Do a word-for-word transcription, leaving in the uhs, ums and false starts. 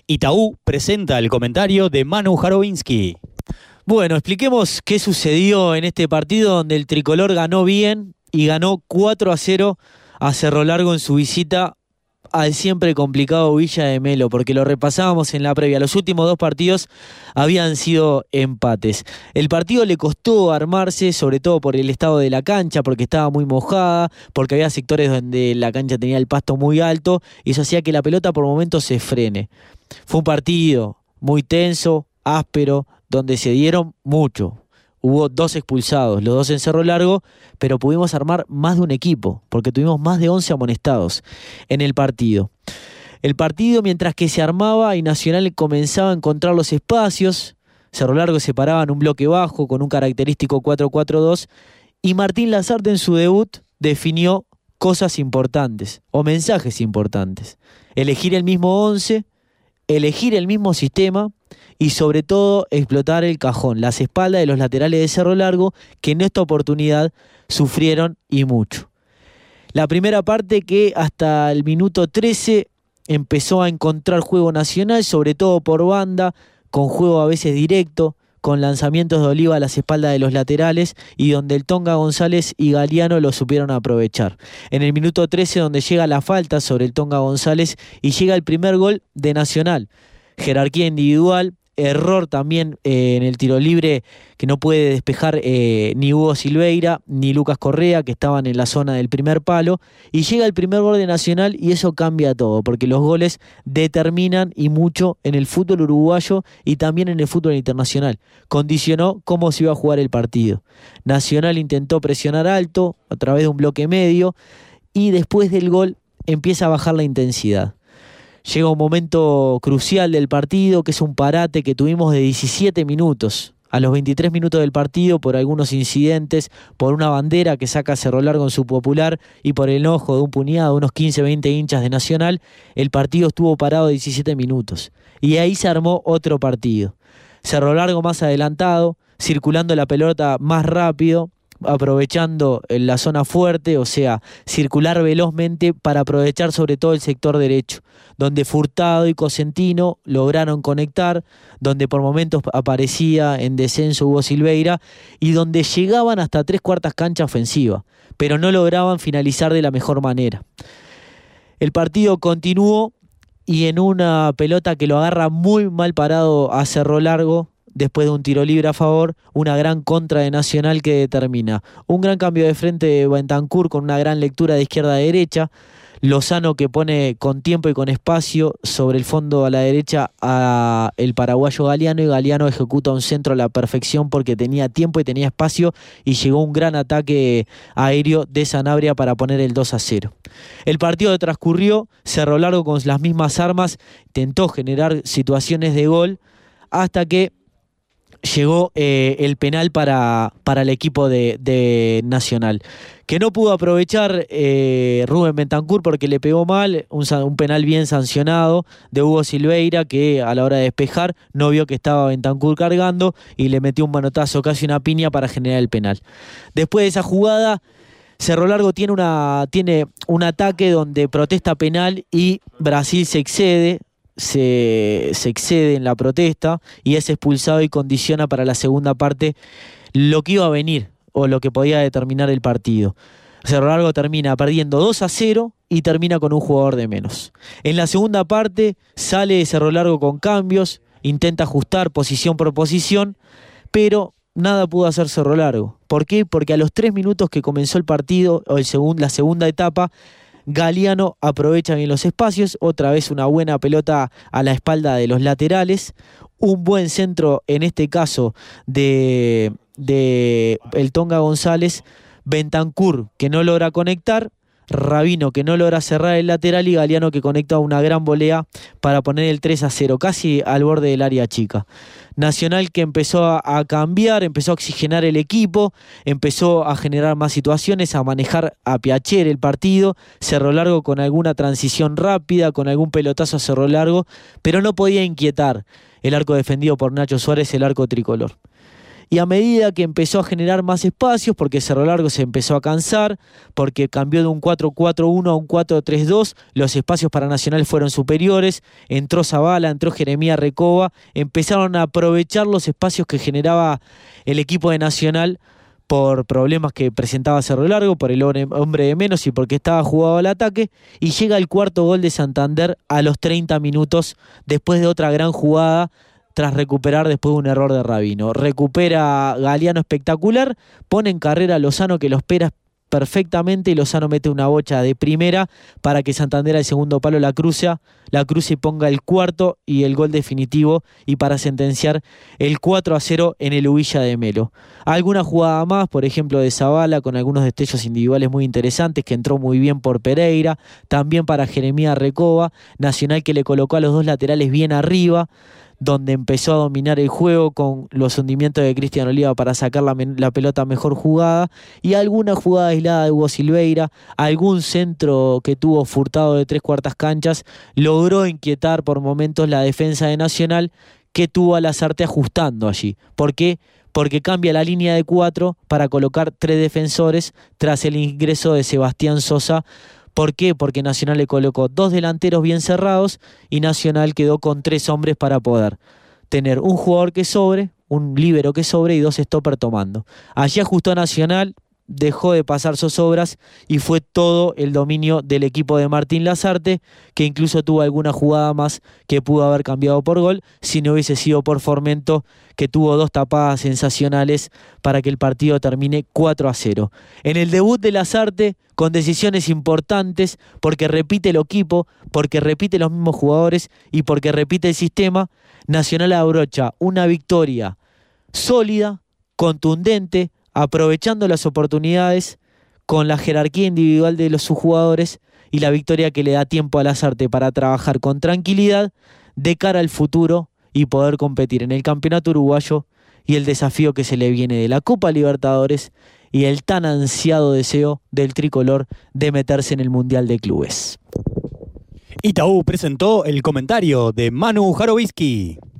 Itaú presenta el comentario de Manu Jarobinsky. Bueno, expliquemos qué sucedió en este partido donde el tricolor ganó bien y ganó cuatro a cero a Cerro Largo en su visita al siempre complicado Villa de Melo, porque lo repasábamos en la previa. Los últimos dos partidos habían sido empates. El partido le costó armarse, sobre todo por el estado de la cancha, porque estaba muy mojada, porque había sectores donde la cancha tenía el pasto muy alto, y eso hacía que la pelota por momentos se frene. Fue un partido muy tenso, áspero, donde se dieron mucho. Hubo dos expulsados, los dos en Cerro Largo, pero pudimos armar más de un equipo, porque tuvimos más de once amonestados en el partido. El partido, mientras que se armaba y Nacional comenzaba a encontrar los espacios, Cerro Largo se paraba en un bloque bajo con un característico cuatro cuatro dos, y Martín Lazarte en su debut definió cosas importantes, o mensajes importantes. Elegir el mismo once, elegir el mismo sistema, y sobre todo explotar el cajón, las espaldas de los laterales de Cerro Largo, que en esta oportunidad sufrieron y mucho. La primera parte, que hasta el minuto trece empezó a encontrar juego Nacional, sobre todo por banda, con juego a veces directo, con lanzamientos de Oliva a las espaldas de los laterales, y donde el Tonga González y Galeano lo supieron aprovechar. En el minuto trece, donde llega la falta sobre el Tonga González y llega el primer gol de Nacional. Jerarquía individual, error también eh, en el tiro libre que no puede despejar eh, ni Hugo Silveira ni Lucas Correa, que estaban en la zona del primer palo, y llega el primer gol de Nacional, y eso cambia todo, porque los goles determinan y mucho en el fútbol uruguayo y también en el fútbol internacional. Condicionó cómo se iba a jugar el partido. Nacional intentó presionar alto a través de un bloque medio, y después del gol empieza a bajar la intensidad. Llega un momento crucial del partido, que es un parate que tuvimos de diecisiete minutos. A los veintitrés minutos del partido, por algunos incidentes, por una bandera que saca Cerro Largo en su popular y por el enojo de un puñado, unos quince a veinte hinchas de Nacional, el partido estuvo parado diecisiete minutos. Y ahí se armó otro partido. Cerro Largo más adelantado, circulando la pelota más rápido, aprovechando la zona fuerte, o sea, circular velozmente para aprovechar sobre todo el sector derecho, donde Furtado y Cosentino lograron conectar, donde por momentos aparecía en descenso Hugo Silveira, y donde llegaban hasta tres cuartas cancha ofensiva, pero no lograban finalizar de la mejor manera. El partido continuó, y en una pelota que lo agarra muy mal parado a Cerro Largo, después de un tiro libre a favor, una gran contra de Nacional que determina. Un gran cambio de frente de Bentancur con una gran lectura de izquierda a derecha. Lozano, que pone con tiempo y con espacio sobre el fondo a la derecha a el paraguayo Galeano, y Galeano ejecuta un centro a la perfección porque tenía tiempo y tenía espacio, y llegó un gran ataque aéreo de Sanabria para poner el dos a cero. El partido transcurrió, Cerro Largo con las mismas armas intentó generar situaciones de gol, hasta que llegó eh, el penal para, para el equipo de, de Nacional, que no pudo aprovechar eh, Rubén Bentancur porque le pegó mal, un, un penal bien sancionado de Hugo Silveira, que a la hora de despejar no vio que estaba Bentancur cargando y le metió un manotazo, casi una piña, para generar el penal. Después de esa jugada, Cerro Largo tiene, una, tiene un ataque donde protesta penal y Brasil se excede, Se, se excede en la protesta y es expulsado, y condiciona para la segunda parte lo que iba a venir o lo que podía determinar el partido. Cerro Largo termina perdiendo dos a cero y termina con un jugador de menos. En la segunda parte sale Cerro Largo con cambios, intenta ajustar posición por posición, pero nada pudo hacer Cerro Largo. ¿Por qué? Porque a los tres minutos que comenzó el partido, o el segun, la segunda etapa, Galeano aprovecha bien los espacios, otra vez una buena pelota a la espalda de los laterales, un buen centro en este caso de, de el Tonga González, Bentancur que no logra conectar, Rabino que no logra cerrar el lateral, y Galeano que conecta una gran volea para poner el tres a cero, casi al borde del área chica. Nacional que empezó a, a cambiar, empezó a oxigenar el equipo, empezó a generar más situaciones, a manejar a piacher el partido. Cerro Largo con alguna transición rápida, con algún pelotazo a Cerro Largo, pero no podía inquietar el arco defendido por Nacho Suárez, el arco tricolor. y a medida que empezó a generar más espacios, porque Cerro Largo se empezó a cansar, porque cambió de un cuatro cuatro uno a un cuatro tres dos, los espacios para Nacional fueron superiores, entró Zavala, entró Jeremías Recoba, empezaron a aprovechar los espacios que generaba el equipo de Nacional por problemas que presentaba Cerro Largo, por el hombre de menos y porque estaba jugado al ataque, y llega el cuarto gol de Santander a los treinta minutos, después de otra gran jugada, tras recuperar después de un error de Rabino. Recupera Galeano espectacular, pone en carrera a Lozano, que lo espera perfectamente, y Lozano mete una bocha de primera para que Santander al segundo palo la cruza, la cruza y ponga el cuarto y el gol definitivo, y para sentenciar el cuatro a cero en el Ubilla de Melo. Alguna jugada más, por ejemplo de Zavala, con algunos destellos individuales muy interesantes, que entró muy bien por Pereira, también para Jeremías Recoba, Nacional que le colocó a los dos laterales bien arriba, donde empezó a dominar el juego con los hundimientos de Cristian Oliva para sacar la, la pelota mejor jugada, y alguna jugada aislada de Hugo Silveira, algún centro que tuvo Furtado de tres cuartas canchas, logró inquietar por momentos la defensa de Nacional, que tuvo a Lazarte ajustando allí. ¿Por qué? Porque cambia la línea de cuatro para colocar tres defensores tras el ingreso de Sebastián Sosa. ¿Por qué? Porque Nacional le colocó dos delanteros bien cerrados y Nacional quedó con tres hombres para poder tener un jugador que sobre, un líbero que sobre y dos stopper tomando. Allí ajustó Nacional, dejó de pasar zozobras y fue todo el dominio del equipo de Martín Lazarte, que incluso tuvo alguna jugada más que pudo haber cambiado por gol si no hubiese sido por Formento, que tuvo dos tapadas sensacionales para que el partido termine cuatro a cero. En el debut de Lazarte, con decisiones importantes, porque repite el equipo, porque repite los mismos jugadores y porque repite el sistema, Nacional abrocha una victoria sólida, contundente, aprovechando las oportunidades, con la jerarquía individual de los sus jugadores, y la victoria que le da tiempo a Lazarte para trabajar con tranquilidad de cara al futuro y poder competir en el campeonato uruguayo y el desafío que se le viene de la Copa Libertadores y el tan ansiado deseo del tricolor de meterse en el Mundial de Clubes. Itaú presentó el comentario de Manu Jarowiski.